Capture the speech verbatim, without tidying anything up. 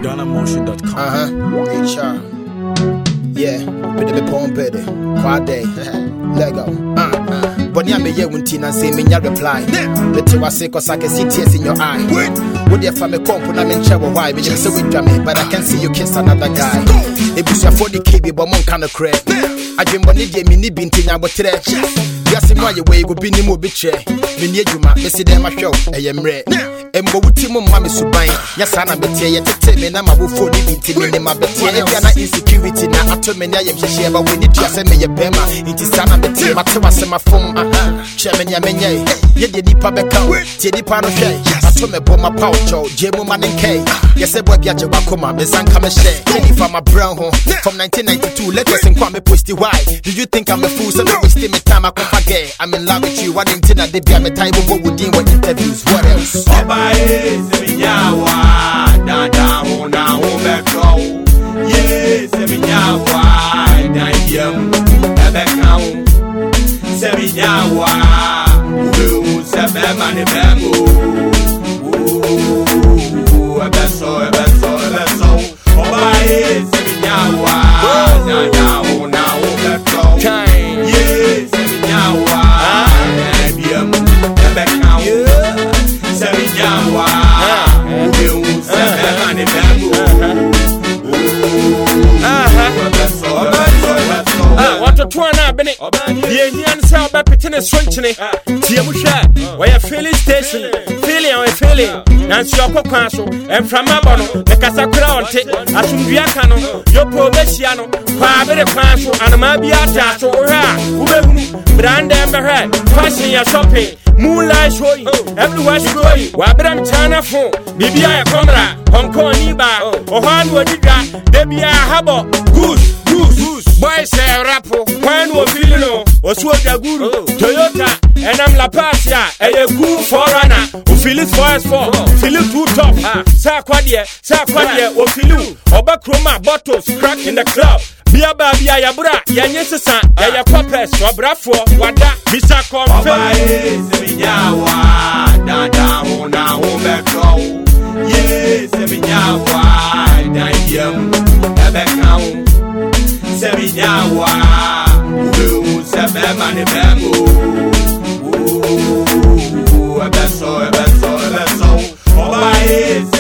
Ghana Motion dot com. Uh-huh. H R. Yeah, with the poem better. Quad day. Lego. Uh, uh. But yeah, me yeah, when Tina say me, ya reply. Let you say, cause I can see tears in your eye. Would you find me comp, I'm in trouble? Why? But you say with me, but I can see you kiss another guy. It was your forty K B, but one kind of crap. I dream one day, me need binting, I was today. Yes, in my way, go be no more bitch. Me need you, ma, me see them a show, I am red. And go with Timo Mammy Subai. Yes, I'm a better yet to tell me, and I'm a wolf for living me in my better. If you're not insecurity now, I told me I am share, but we need to send me a bema. It is Sana Better, my two was my phone. Chairman Yamenye, yet the deeper back out, Teddy Pano Shay. I told me about my pouch, Jemo Man and K. Yes, I boy Yaja Wakoma, Miss Ankama Shay. Kenny from my brown home from nineteen ninety-two. Let us inquire me posty. Why? Do you think I'm a fool? So don't waste my time. I come again. I'm in love with you. I didn't know they be a type of what would do with interviews. What else? Yes, the Indian South by Pitin is switching. Tiamusha, where you're feeling station, feeling or feeling, and Shoko Council, and from Mabono, the Casacra, Asumbiacano, your Probesiano, Pabere Council, and Mabiata, so Brand Amber Head, passing your shopping, moonlight showing, everywhere's going, Wabram China phone, Bibia Comra, Hong Kong Niba, or Hanwadiga, Debia Habo, Goose, Goose, Goose. Boy say rapo, when we feeling no, Oswoja Guru, Toyota, and I'm La Pasia, a good forerunner, who feel it for us for, feel it too tough, Sakwadia, Sakwadia, or Filu, Obakroma, bottles, crack in the club. Bia Babia Yabra, Yanyesa, Yaya Papes, or Brafo, Wada, Bisa Compa, Yawa, Dada, Hona, Oberco, yes, Yawa, Diam, Ebekau. Seminyawa, Ulu, Sabemani Bamboo, Ooh, a beso, a beso, a beso, oh, my is